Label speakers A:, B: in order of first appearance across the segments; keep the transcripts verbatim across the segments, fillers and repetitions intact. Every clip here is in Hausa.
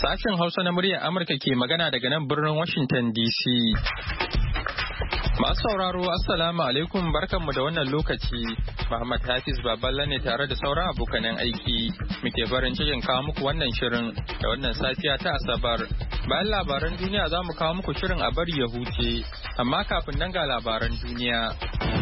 A: Sashen Hausa na muryar Amurka ke magana daga nan birnin Washington D C. Masu sauraro Assalamu alaikum barkanmu da wannan lokaci. Muhammad Hafiz Baballa ne tare da sauran abokanan aiki. Muke farin cikin kawo muku wannan shirin da wannan safiya ta Asabar. Bayan labaran duniya za mu kawo muku shirin a bari ya huce. Amma kafin nan ga labaran duniya.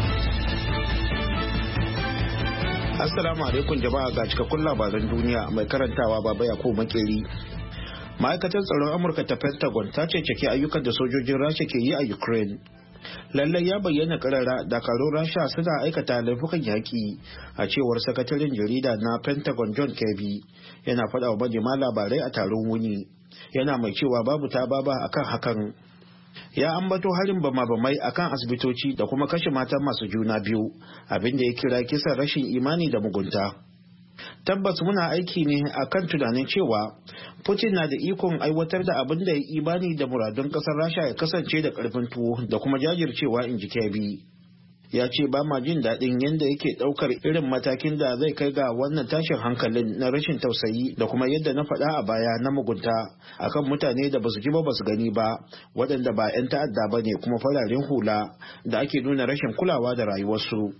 B: Assalamu alaikum jama'a ga cikakkun labaran duniya mai karantawa Baba Yakubu Makeri. Ma'aikatar tsaron Amurka ta Pentagon ta ce cike ayyukan da sojojin Rasha ke yi a Ukraine. Lallai ya bayyana karara dakarun Rasha suna aikata laifukan yaƙi a cewar sakataren jarida na Pentagon John Kirby yana faɗa wa manema labarai a taron wuni. Yana mai cewa babu ta baba akan hakan. Ya ambato harin bama-bamai akan asibitoci da kuma kashe mata masu juna biyu, abinda ya kira kisan rashin imani da mugunta. Tabbas muna aiki ne akan tunanin cewa Putin na da ikon aiwatar da abin da ya imani da muradun kasar Rasha ya kasance da karfin tuwo da kuma jajircewa, in ji Kirby. Ya ce ba ma jin daɗin yadda yake ɗaukar irin matakin da zai kai ga wannan tashin hankalin na rashin tausayi da kuma yadda na faɗa a baya na mugunta akan mutane da basu ji ba basu gani ba, waɗanda ba 'yan ta'adda ba ne kuma fararen hula da ake nuna rashin kulawa da rayuwarsu.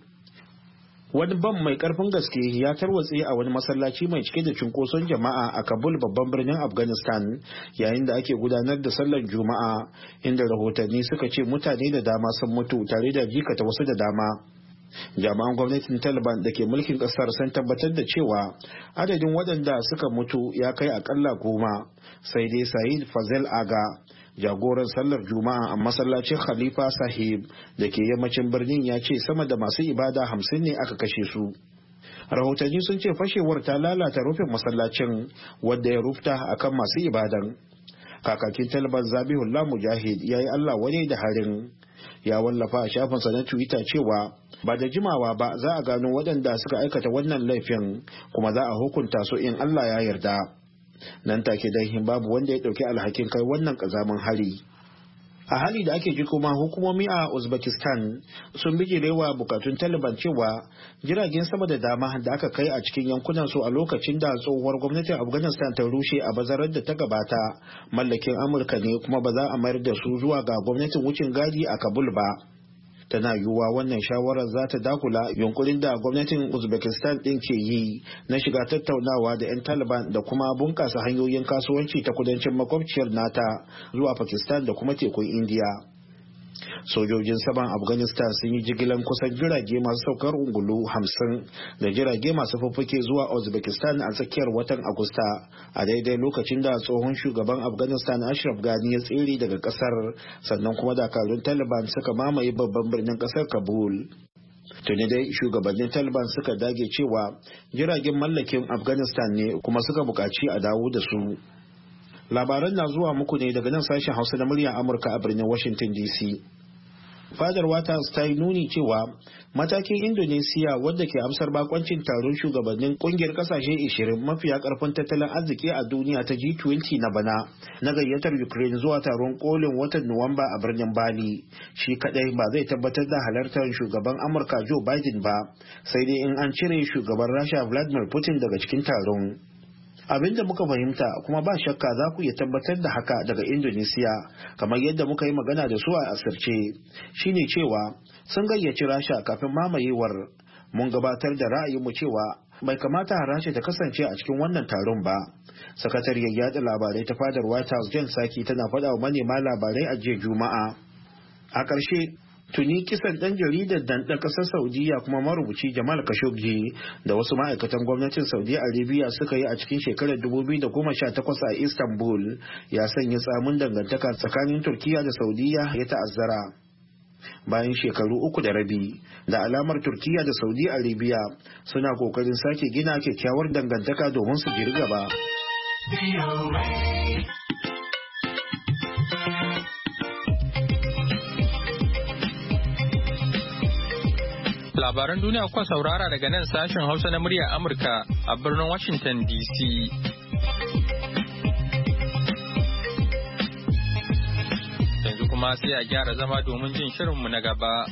B: Wani bam mai karfin gaske ya tarwatse a wani masallaci mai cike da cunkoson jama'a a Kabul, babban birnin Afghanistan, yayin da ake gudanar da sallar Juma'a, inda rahotanni suka ce mutane da dama sun mutu tare da jikata wasu da dama. Jami'an gwamnatin Taliban da ke mulkin kasar sun tabbatar da cewa adadin waɗanda suka mutu ya kai akalla goma, sai dai Said Fazel Aga, jagoran sallar Juma'a a masallacin Khalifa Sahib da ke yammacin birnin, ya ce sama da masu ibada hamsin ne aka kashe su. Rahotanni sun ce fashewar ta lalata rufin masallacin wadda ya rufta akan masu ibadan. Kakakin Taliban Zabihullah Mujahid ya yi Allah wani da harin. Ya wallafa a shafinsa na Twitter cewa ba da jimawa ba za a gano waɗanda suka aikata wannan laifin kuma za a hukunta su in Allah ya yarda. Nan take dai babu wanda ya ɗauki alhakin kai wannan ƙazamin hari. A hali da ake ji kuma hukumomi a Uzbekistan sun bijirewa bukatun Taliban cewa jiragen sama da dama da aka kai a cikin yankunan su a lokacin da tsohuwar gwamnatin Afghanistan ta rushe a bazarar da ta gabata mallakin Amurka ne, kuma ba za a mayar da su zuwa ga gwamnatin wucin gadi a Kabul ba. Tana yiwuwa wannan shawarar za ta dakula yunkurin da gwamnatin Uzbekistan ɗin ke yi na shiga tattaunawa da 'yan Taliban da kuma bunƙasa hanyoyin kasuwanci ta kudancin makwabciyar nata zuwa Pakistan da kuma tekun Indiya. Sojojin saman Afghanistan sun yi jigilan kusan jirage masu saukar ungulu hamsin da jirage masu fuffuke zuwa Uzbekistan a tsakiyar watan Agusta, a daidai lokacin da tsohon shugaban Afghanistan Ashraf Ghani ya tsere daga kasar, sannan kuma dakarun Taliban suka mamaye babban birnin kasar Kabul. Tuni dai shugabannin Taliban suka dage cewa jiragen mallakin Afghanistan ne kuma suka buƙaci a dawo da su. Labaran na zuwa muku ne daga nan sashen Hausa na muryar Amurka a birnin Washington D C. Fadar White House ta yi nuni cewa matakin Indonesia, wadda ke amsar bakoncin taron shugabannin kungiyar kasashe ashirin mafiya karfin tattalin arziki a duniya ta G twenty na bana, na gayyatar Ukraine zuwa taron kolin watan Nuwamba a birnin Bali, shi kadai ba zai tabbatar da halartar shugaban Amurka Joe Biden ba, sai dai in an cire shugaban Rasha Vladimir Putin daga cikin taron. Abin da muka fahimta kuma ba shakka za ku iya tabbatar da haka daga Indonesia, kamar yadda muka yi magana da su a asirce, shine cewa sun gayyaci Rasha kafin mamayewar. Mun gabatar da ra'ayinmu cewa bai kamata Rasha ta kasance a cikin wannan taron ba. Sakatariyar yada labarai ta fadar White House Jen Psaki tana faɗa wa manema labarai a jiya Juma'a. A ƙarshe, tuni kisan ɗan jaridar dan ɗan ƙasar Saudiya kuma marubuci Jamal Khashoggi da wasu ma'aikatan gwamnatin Saudi Arabia suka yi a cikin shekarar dubu biyu da goma sha takwas a Istanbul ya sanya tsamin dangantaka tsakanin Turkiya da Saudiya ya ta'azzara. Bayan shekaru uku da rabi, da alamar Turkiya da Saudi Arabia suna kokarin sake gina kyakkyawar dangantaka domin su jiri gaba.
A: Labaran duniya kuka saurara daga nan sashen Hausa na muryar Amurka a birnin Washington D C. Yanzu kuma sai a gyara zama domin jin shirinmu na gaba.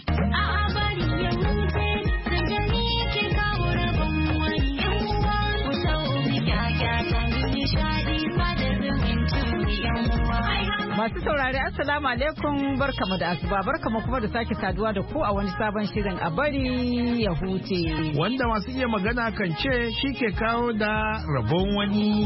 C: Masu saurari assalamu alaikum barkamu da asuba barkamu kuma da sake saduwa da ku a wani sabon shirin a bari ya huce.
B: Wanda masu iya magana kan ce shi ke kawo da rabon wani.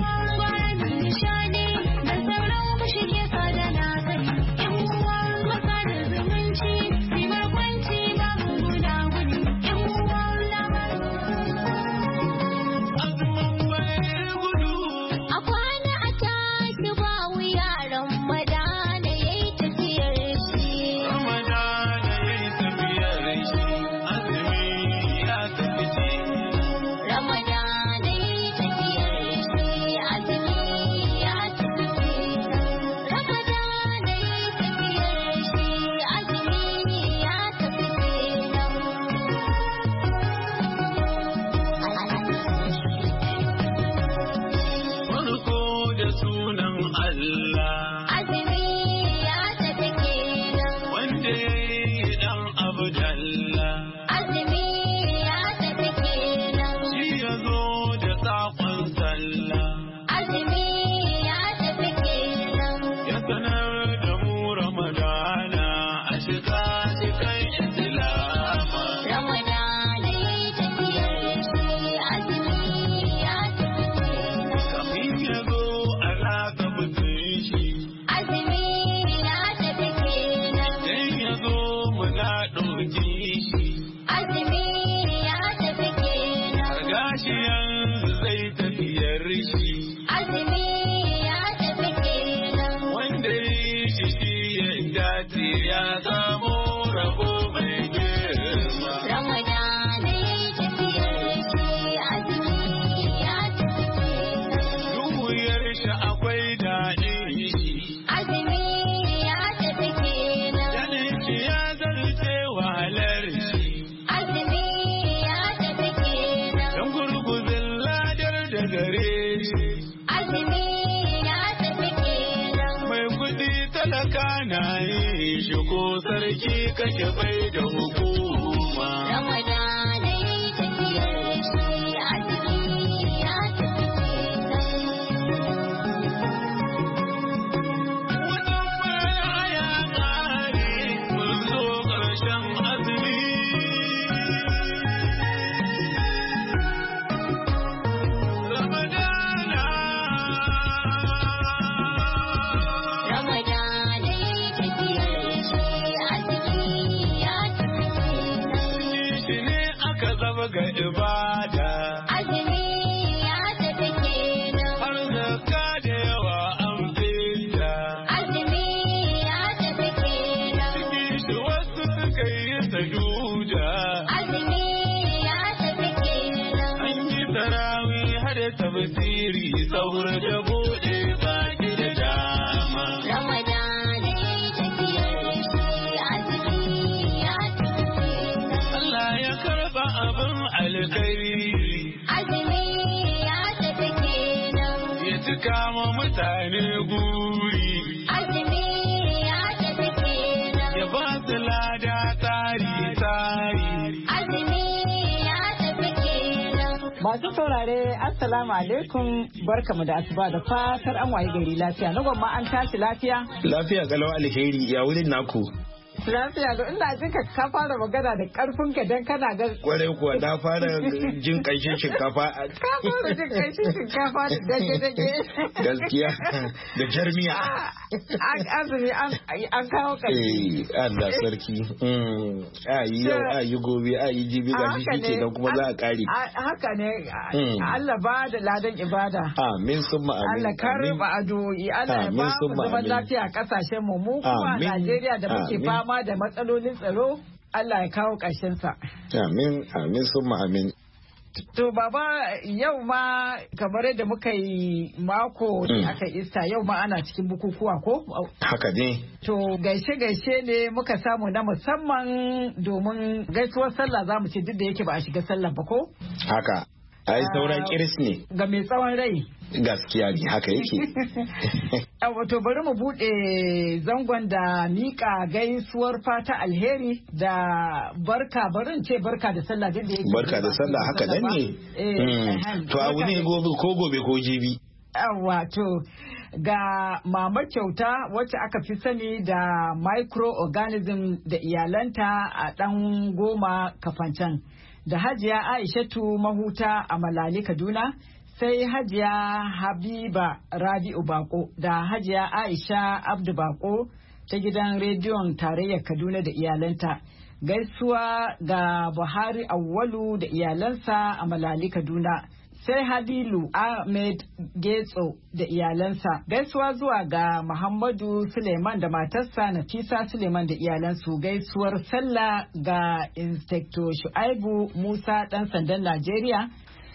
D: Sarki kake bai da hukuma. Ramadana yayi tafiyar shi azumi ya tafi. Wannan baya ya kare mun zo ƙarshen azumi. Ramadana. Ramadana yayi tafiyar shi. Ga ibada azumi ya tafi kenan har zakka da yawa an fita azumi ya tafi kenan shi wasu suka yi sajuda azumi ya tafi kenan an yi tarawih har tafsiri saura da bude baki da dama Ramadana yayi tafiyar shi azumi ya tafi Allah ya karba abin alkhairi azumi ya tafi kenan ya cika wa mutane guri azumi ya tafi kenan ya ba su lada tari tari azumi ya tafi kenan.
C: Masu saurare assalamu alaikum barkamu da asuba da fatar an waye gari lafiya na gwamma an tashi lafiya
B: Lafiya kalau alheri ya wurin naku.
C: Lafiya da ina jinka ka fara magana da karfin ka dan kana ga
B: kwarai kuwa na fara jin kanshin shinkafa
C: ka fara jin kanshin shinkafa da dage dage
B: gaskiya da jarmiya
C: azumi an kawo kai
B: eh Allah sarki mm ayi yau ayi gobe ayi jibi ga shi kenan kuma za a kare
C: haka ne Allah ba da ladan ibada
B: amin summa amin
C: Allah karba addu'o'i Allah ba mu zaman lafiya kasashen mu mu kuma Najeriya da muke fama da matsalolin tsaro Allah ya kawo ƙarshensa.
B: Amin, amin, summa amin.
C: To baba yau ma kamar yadda muka yi mako da aka ista yau ma ana cikin bukukuwa ko?
B: Haka ne.
C: To gaishe-gaishe ne muka samu na musamman domin gaisuwar sallah za mu ce duk da yake ba a shiga sallah ba ko?
B: Haka. Ai sauran kiris ne.
C: Ga mai tsawon rai.
B: Gaskiya ne haka yake.
C: Wato bari mu bude zangon da mika gaisuwar fata alheri da barka barin ce barka da sallah duk da yake.
B: Barka da sallah haka nan ne. To abu ne gobe ko gobe ko jibi.
C: Wato ga Mama Kyauta wacce aka fi sani da microorganism da iyalanta a ɗan goma Kafancan, da Hajiya Aishatu Mahuta a Malali Kaduna, sai Hajiya Habiba Rabi'u Bako da Hajiya Aisha Abdu Bako ta gidan rediyon tarayyar Kaduna da iyalanta. Gaisuwa ga Buhari Awwalu da iyalansa a Malali Kaduna. Sai Hadilu Ahmed Getso da iyalansa. Gaisuwa zuwa ga Muhammadu Suleiman da matarsa Nafisa Suleiman da iyalansu. Gaisuwar sallah ga Inspector Shu'aibu Musa ɗan sandan Najeriya.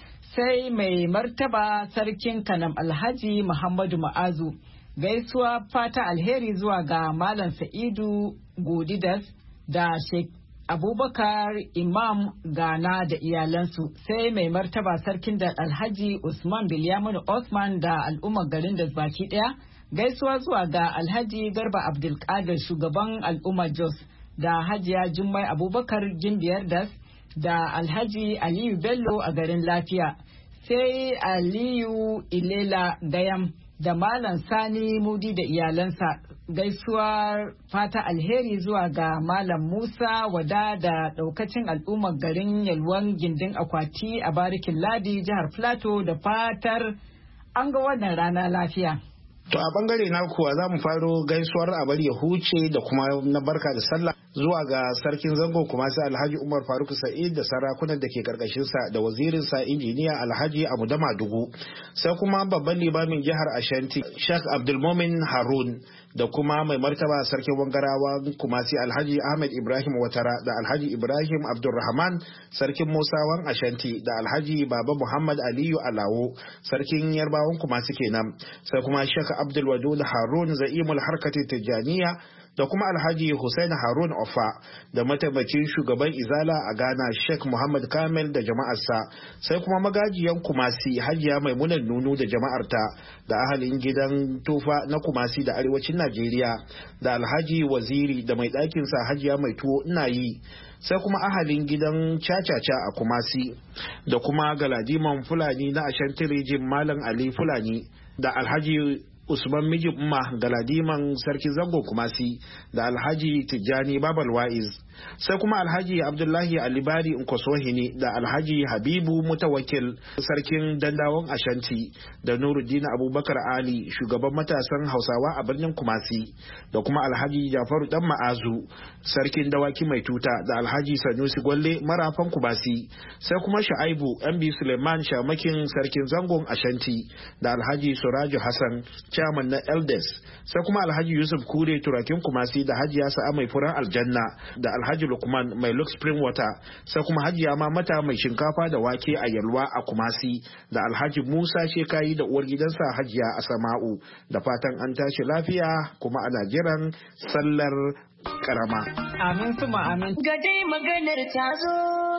C: Sai mai martaba sarkin Kanam Alhaji Muhammadu Ma'azu. Gaisuwa fata alheri zuwa ga Malam Sa'idu Godidas da Sheikh Abubakar Imam Gana da iyalansu, sai mai martaba sarkin da Alhaji Usman Bilyaminu Osman da al'ummar garin da baki daya. Gaisuwa zuwa ga Alhaji Garba Abdulkadir shugaban al'ummar Jos da Hajiya Jummai Abubakar Gimbiyar Das da Alhaji Aliyu Bello a garin Lafiya, sai Aliyu Ilela Gayam da Malam Sani Mudi da iyalansa. Gaisuwar fata alheri zuwa ga Malam Musa Wada da daukacin al'ummar garin Yalwan Gindin Akwati a Barikin Ladi jihar Plateau, da fatar an ga wannan rana lafiya.
B: To a bangare na kuwa za mu faro gaisuwar a bari ya huce da kuma na barka da sallah zuwa ga sarkin zango kuma sai Alhaji Umar Faruk Sa'id da sarakunan da ke karkashin sa da wazirin sa injiniya Alhaji Amudama Dugu, sai kuma babban limamin jihar Ashanti Sheikh Abdulmumin Harun da kuma mai martaba sarkin Wangarawa kuma sai Alhaji Ahmed Ibrahim Watara da Alhaji Ibrahim Abdulrahman sarkin Musawan Ashanti da Alhaji Baba Muhammad Aliyu Alawo sarkin Yarbawan kuma su kenan, sai kuma Sheikh Abdul Wadud Harun Za'imul Harkati Tijaniya da kuma Alhaji Hussein Harun Ofa da mataimakin shugaban Izala a Ghana Sheikh Muhammad Kamil da jama'arsa, sai kuma magajiyan Kumasi Hajiya Maimunan Nunu da jama'arta da ahalin gidan Tufa na Kumasi da arewacin Najeriya da Alhaji Waziri da mai ɗakinsa Hajiya Mai Tuwo Inayi, sai kuma ahalin gidan Cacaca a Kumasi da kuma Galadiman Fulani na Ashanti Rijin Malam Ali Fulani da Alhaji Usman Miji Umma Galadiman Sarki Zango Kumasi da Alhaji Tijjani Babal Wa'iz, sai kuma Alhaji Abdullahi Alibari Nkosohini da Alhaji Habibu Mutawakil Sarkin Dandawan Ashanti da Nuruddin Abubakar Ali shugaban matasan Hausawa a birnin Kumasi da kuma Alhaji Jafaru Dan Ma'azu Sarkin Dawaki Mai Tuta da Alhaji Sanusi Gwalle Marafan Kumasi, sai kuma Sha'aibu M B Suleiman Shamakin Sarkin Zangon Ashanti da Alhaji Suraju Hassan chairman na Eldes, sai kuma Alhaji Yusuf Kure Turakin Kumasi da Hajiya Sa'a Mai Furan Aljanna da Alhaji Lukman Mai Lux Spring Water, sai kuma Hajiya Mamata Mai Shinkafa da Wake a Yalwa a Kumasi da Alhaji Musa Shekayi da uwar gidansa Hajiya Asama'u, da fatan an tashi lafiya kuma ana jiran sallar karama.
C: Amin suma amin.
D: Gade maganar ta zo.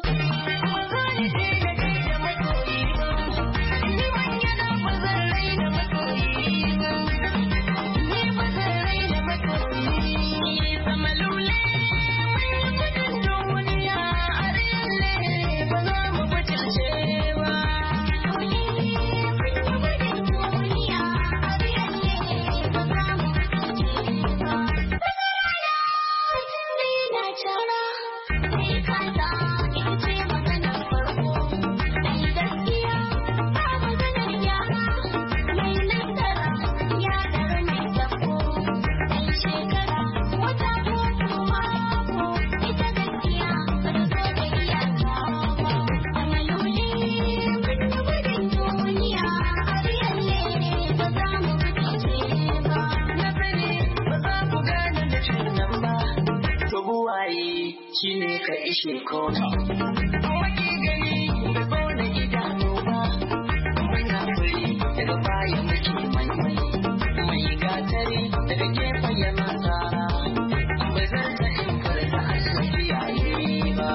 E: Shine ka ishe kota. Wani gani da kone idanu ba, muna fari daga baya muke maimai. Mai gatari daga gefen yana tsara, ba zan ta in karta Allah kiyaye ba.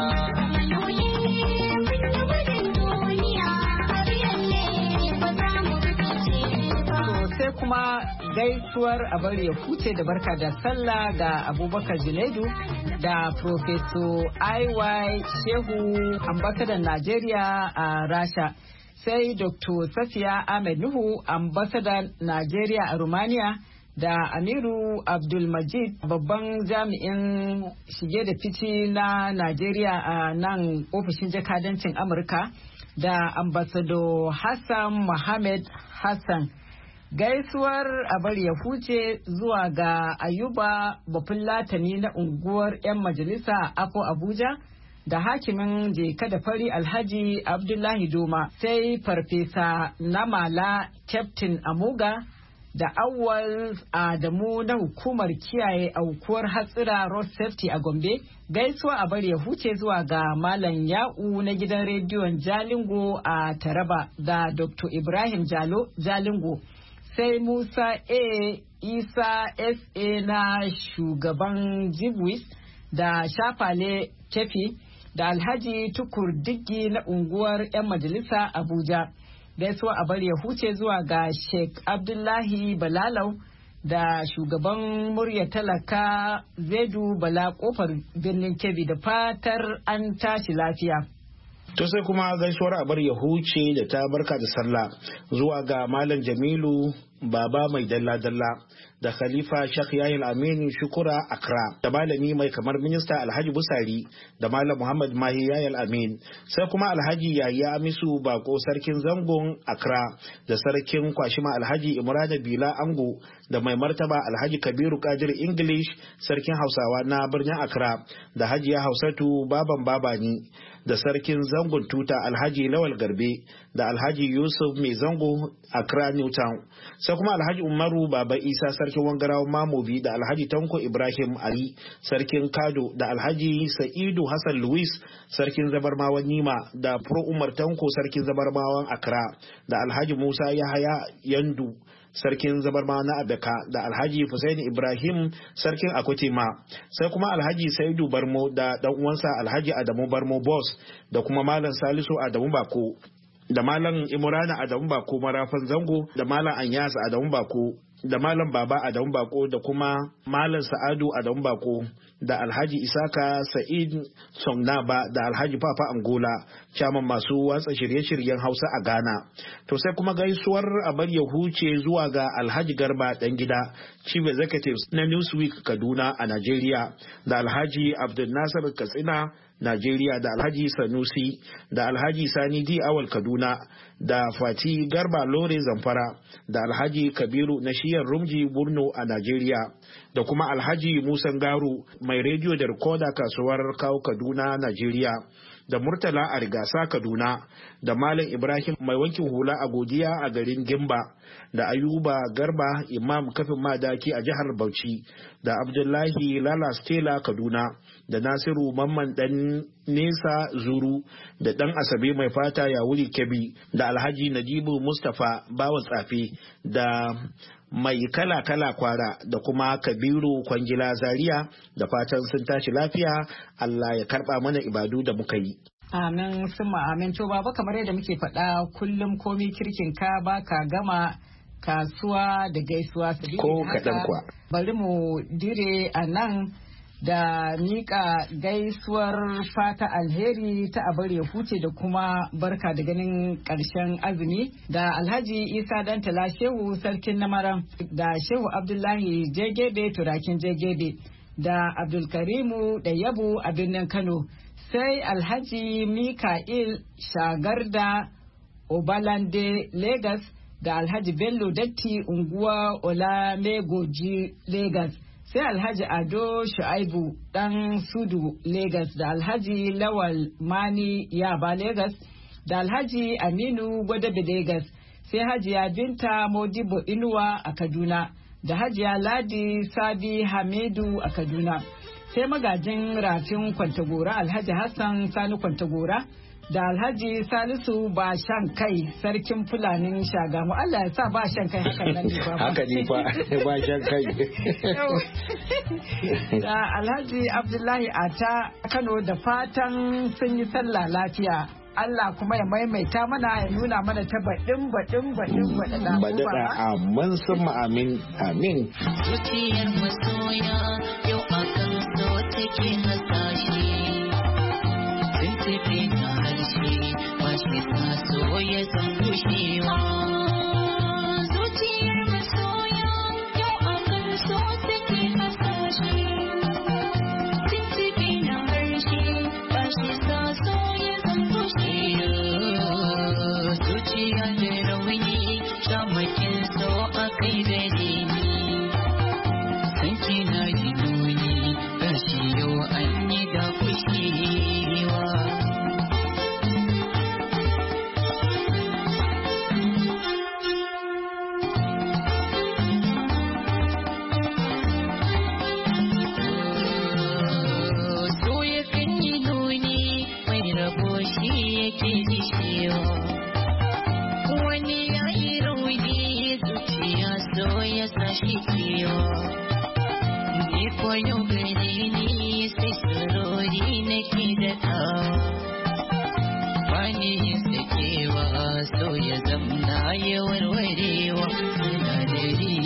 C: Sai kuma gaisuwar a bari ya huce da barka da sallah ga Abubakar Junaidu da Professor I Y Shehu ambasadan Najeriya a Rasha, sai Doctor Safiya Ahmed Nuhu, ambasadar Najeriya a Romania, da Amiru Abdulmajid, babban jami'in shige da fici na Najeriya a nan ofishin jakadancin Amurka, da ambassador Hassan Mohammed Hassan. Gaisuwar abar ya huce zuwa ga Ayuba Bafulatani na unguwar 'yan majalisa Afo Abuja, da hakimin Jeka da Fari Alhaji Abdullahi Doma, sai Farfesa Namala Captain Amuga, da Awwal Adamu na hukumar kiyaye aukuwar hatsira Road Safety a Gombe. Gaisuwa a bari ya huce zuwa ga Malam Ya'u na gidan rediyon Jalingo a Taraba, da Doctor Ibrahim Jalo Jalingo, sai Musa A. Isa S A na shugaban Jibwis, da Shafale Kefi, da Alhaji Tukur Diggi na unguwar 'yan majalisa Abuja. Gaisuwa a bari ya huce zuwa ga Sheikh Abdullahi Balalau, da shugaban murya talaka Zaidu Bala kofar birnin Kebbi, da fatar an tashi lafiya.
B: To sai kuma gaisuwar a bari ya huce da ta barka da sallah zuwa ga Malam Jamilu Baba mai dalla-dalla, da Khalifa Sheikh Yahya Aminu Shukura Accra, da malami mai kamar minista Alhaji Busari, da Malam Muhammad Mahi Yahya Amin, sai kuma Alhaji Yahya Amisu Bako sarkin zangon Accra, da sarkin Kwashima Alhaji Imran Bila Ango, da mai martaba Alhaji Kabiru Kadir English sarkin Hausawa na birnin Accra, da Hajiya Hausatu Baban Babani, da sarkin zangon Tuta Alhaji Lawal Garbe, da Alhaji Yusuf Mai Zango Accra Newtown, sai kuma Alhaji Umaru Baba Isa sarkin Wangarawa Mamobi, da Alhaji Tanko Ibrahim Ali sarkin Kado, da Alhaji Sa'idu Hassan Louis sarkin Zabarmawan Nima, da Pro Umar Tanko sarkin Zabarmawan Accra, da Alhaji Musa Yahaya Yandu sarkin Zabarmawa na Abeka, da Alhaji Hussein Ibrahim sarkin Akutima, sai kuma Alhaji Saidu Barmo da dan uwansa Alhaji Adamu Barmo Boss, da kuma Malam Salisu Adamu Bako, da Malam Imrana Adamu Bako Marafan Zango, da Malam Anyas Adamu Bako, da Malam Baba Adamu Bako, da kuma Malam Sa'adu Adamu Bako, da Alhaji Isaka Sa'id Songnaba, da Alhaji Papa Angola, chairman masu watsa shirye-shiryen Hausa a Ghana. To sai kuma gaisuwar abar ya huce zuwa ga Alhaji Garba Dangida, Chief Executive na Newsweek Kaduna a Najeriya, da Alhaji Abdul Nasir Katsina Najeriya, da Alhaji Sanusi, da Alhaji Sani D Awal Kaduna, da Fati Garba Lore Zamfara, da Alhaji Kabiru na shiyar Rumji Burno a Najeriya, da kuma Alhaji Musan Garu mai rediyo da rikoda kasuwar Kawo Kaduna Najeriya, da Murtala a Rigasa Kaduna, da Malam Ibrahim mai wankin hula a Godiya a garin Gimba, da Ayuba Garba Imam Kafin Madaki a jihar Bauchi, da Abdullahi Lala Stela Kaduna, da Nasiru Mamman Dan Nesa Zuru, da Dan Asabe mai fata ya wuri Kebbi, da Alhaji Najibu Mustapha Bawa Tsafe, da mai kala-kala kwara, da kuma Kabiru Kwangila Zaria, da fatan sun tashi lafiya. Allah ya karba mana ibadu da muka yi.
C: Amin summa amin. To baba, kamar yadda muke faɗa kullum komi kirkin ka ba ka gama kasuwa da gaisuwa su
B: ko kaɗan kwa.
C: Bari mu dire a nan da mika gaisuwar fata alheri ta abar ya huce da kuma barka da ganin ƙarshen azumi da Alhaji Isa Dantala Shehu Sarkin Namaran, da Shehu Abdullahi Jegebe Turakin Jegebe, da Abdulkarimu da Yabo a birnin Kano, sai Alhaji Mika'il Shagarda Obalande Lagos, da Alhaji Bello Datti unguwa Olamegoji Lagos, sai Alhaji Ado Shu'aibu dan Sudu Lagos, da Alhaji Lawal Mani Yaba Lagos, da Alhaji Aminu Gwadabe Lagos, sai Hajiya Binta Modibo Inuwa a Kaduna, da Hajiya Ladi Sabi Hamidu a Kaduna, sai magajin rafin Kwantagora Alhaji Hassan Sani Kwantagora, da Alhaji Salisu ba shan kai sarkin Fulanin Shagamu. Allah ya sa ba shan kai hakan nan ne ba.
B: Haka ne fa ba shan kai.
C: Da Alhaji Abdullahi Ata Kano, da fatan sun yi sallah lafiya. Allah kuma ya maimaita mana, ya nuna mana ta baɗin baɗin baɗin baɗin
B: baɗaɗa. Amin sun amin amin.
E: Zuciyar masoya yau akan so take hasashe. Sun tafi na harshe ba shi sa so ya zama ke dishewa. Wani ya yi rauni zuciya so ya sa shi kewa. Ni koyo gare ni sai surori nake da tawa. Bani yin sakewa so ya zamna ya warwarewa sinadari.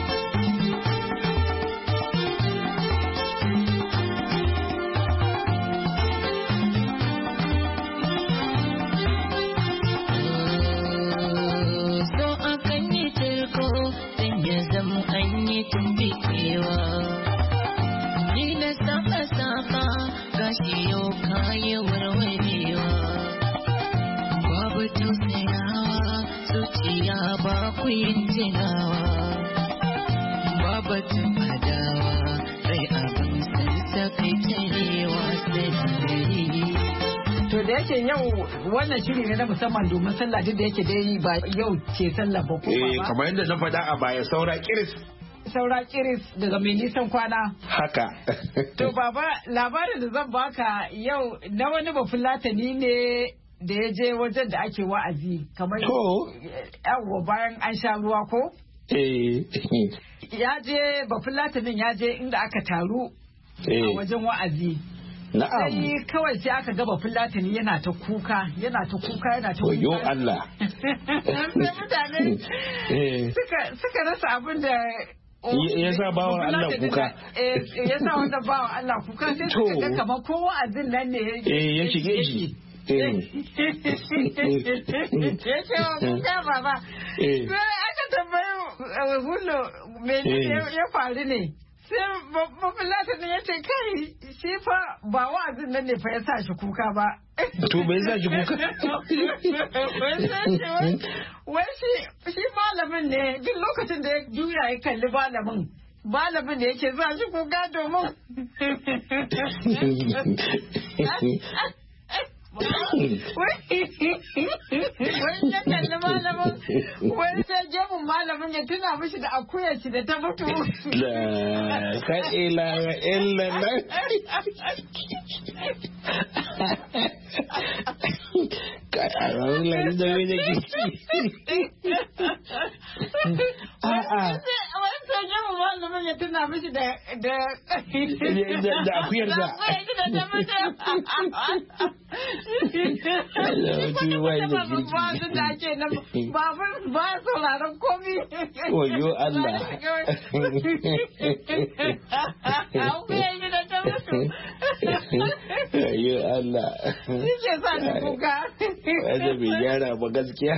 E: So akan yi tarko don ya zama an yi tumbikewa. Ni na saka-saka gashi yau kayi warwarewa. Babu tausayawa zuciya ba ku yin jinawa. Babu tun adawa rai abin sansa kai tarewa sanadari.
C: To da yake yau wannan shiri ne na musamman domin sallah duk da yake dai ba yau ce sallah ba kuma
B: Eh
C: ba.
B: kamar yadda na faɗa a baya saura kiris.
C: Saura kiris daga mai nisan kwana.
B: Haka.
C: To baba labarin da zan baka yau na wani bafulatani ne da ya je wajen da ake wa'azi kamar
B: To.
C: yawo bayan an sha ruwa ko?
B: Eh.
C: Ya je bafulatanin ya je inda aka taru a
B: Eh.
C: wajen wa'azi.
B: Na'am.
C: Sai kawai sai aka ga bafulatani yana ta kuka yana ta kuka yana ta kuka.
B: Wayo Allah.
C: Sai mutane
B: Eh.
C: suka suka rasa abin da
B: Ya- ya sa bawan Allah kuka.
C: Eh, ya sa wanda bawan Allah kuka sai
B: To.
C: suka ga kamar ko wa'azin nan ne
B: Eh ya shige shi. Eh.
C: ya ce wa kuka baba
B: Eh.
C: sai aka tambayi uh, hullo me
B: Eh.
C: ya faru ne sai mafilata ne ya ce kai shi fa ba wa'azin nan ne fa ya sa shi kuka ba
B: To bai sa shi kuka.
C: wai sai ce wai- wai shi shi malamin ne duk lokacin da ya juya ya kalli malamin malamin da yake sa shi kuka domin wai ya kalli malamin wai sai gemun malamin ya tuna mishi da akuyar shi da ta mutu
B: La ka ila illa la. Ka ara la da wani ki. A'a.
C: wai sai gemun malamin ya tuna mishi da da
B: Da akuyar da.
C: akuyar shi da ta mutu
B: Allah mutum wai da
C: ba
B: girki.
C: da ake nan ba ba sauraron komi
B: Wayo Allah.
C: akuyar shi da ta mutu
B: Wayo Allah.
C: shi ke sa ni kuka
B: Wanda bai gyara ba gaskiya.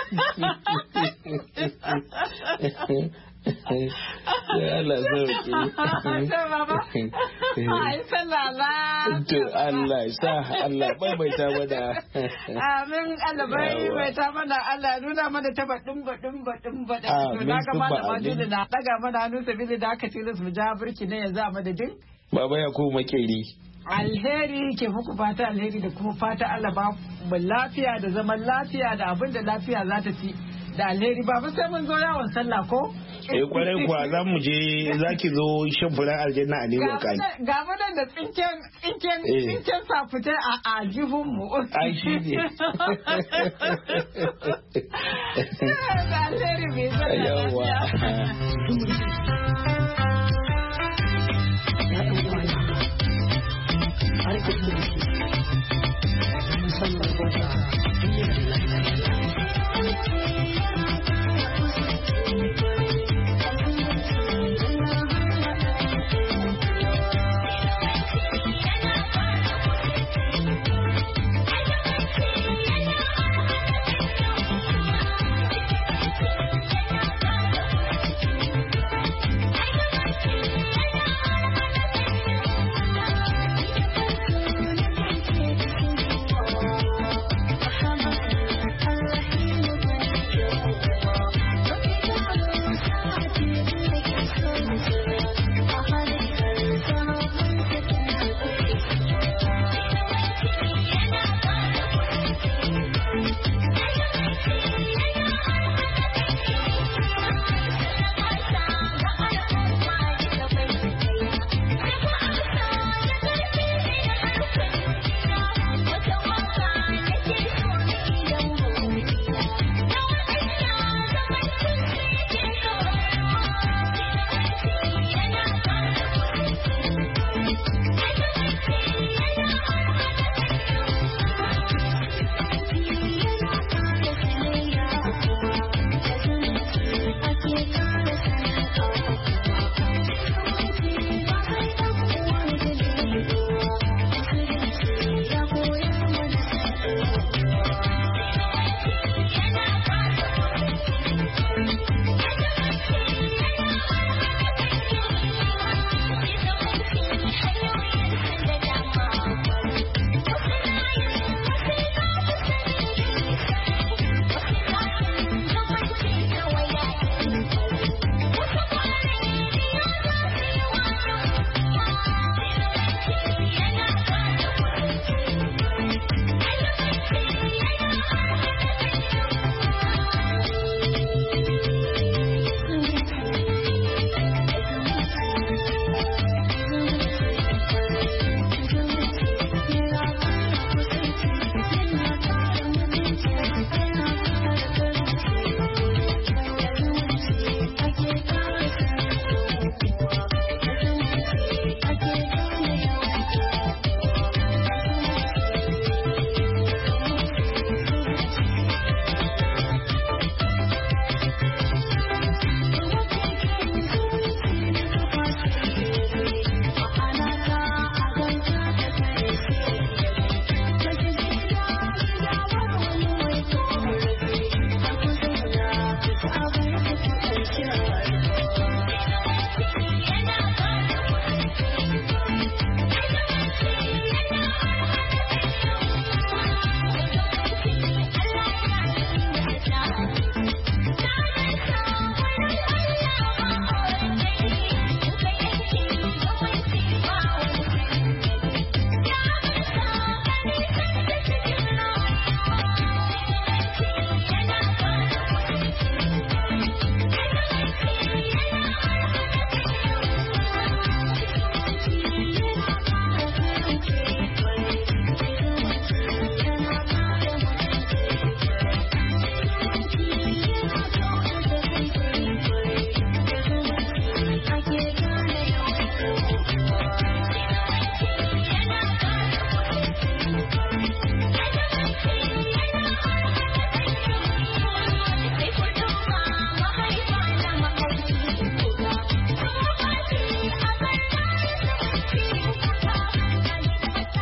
B: Ya Allah sauke.
C: to baba ai sallala
B: To Allah sa Allah maimaita mana.
C: amin Allah bai bai ta mana Allah ya nuna mana ta baɗin baɗin baɗin baɗin to na ga malama dole na daga mana hannu sabili da aka tilas mu ja birki ne yanzu a madadin
B: Baba ya ko makeri.
C: alheri ke muku fata alheri da kuma fata Allah ba mu lafiya da zaman lafiya da abin da lafiya za ta ci da alheri ba ba sai mun zo yawon sallah ko
B: Eh kwarai kuwa za mu je za ki zo shan furen aljanna a New York ai.
C: ga mu nan da tsinken tsinken
B: Eh.
C: tsinken safute a ajihun mu
B: Ai shi ne.
C: da alheri bai zama
B: Yawwa.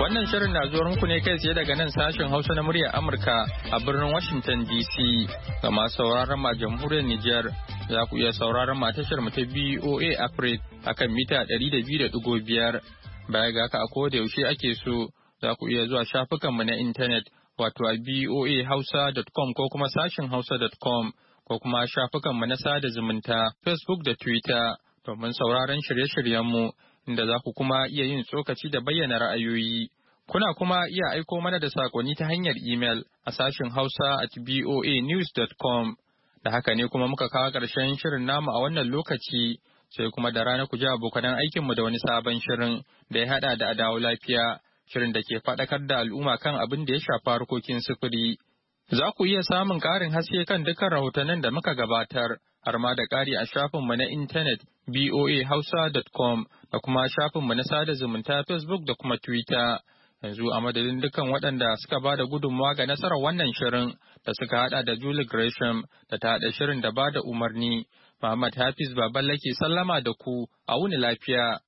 A: Wannan shirin na zuwa muku ne kai tsaye daga nan sashen Hausa na muryar Amurka a birnin Washington D C. Ga masu sauraron ma jamhuriyar Nijar za ku iya sauraron ma tashar mu ta B O A Africa akan mita ɗari da biyu da ɗigo biyar. Baya ga haka a koda yaushe ake so za ku iya zuwa shafukanmu na intanet wato a b o a hausa dot com ko kuma sashin hausa dot com ko kuma shafukanmu na sada zumunta Facebook da Twitter domin sauraron shirye-shiryenmu inda za ku kuma iya yin tsokaci da bayyana ra'ayoyi. Kuna kuma iya aiko mana da sakonni ta hanyar imel a sashin hausa at b o a news dot com. Da haka ne kuma muka kawo ƙarshen shirin namu a wannan lokaci sai kuma da rana ku ji abokanan aikinmu da wani sabon shirin da ya haɗa da adawo lafiya. Shirin da ke faɗakar da al'umma kan abin da ya shafa harkokin sufuri. Za ku iya samun ƙarin haske kan dukkan rahotannin da muka gabatar, har ma da ƙari a shafinmu na intanet b o a hausa dot com da kuma shafinmu na sada zumunta Facebook da kuma Twitter. Yanzu a madadin dukkan waɗanda suka ba da gudunmawa ga nasarar wannan shirin da suka haɗa da Julie Gresham da ta haɗa shirin da ba da umarni. Muhammad Hafiz Baballe ke sallama da ku a wuni lafiya.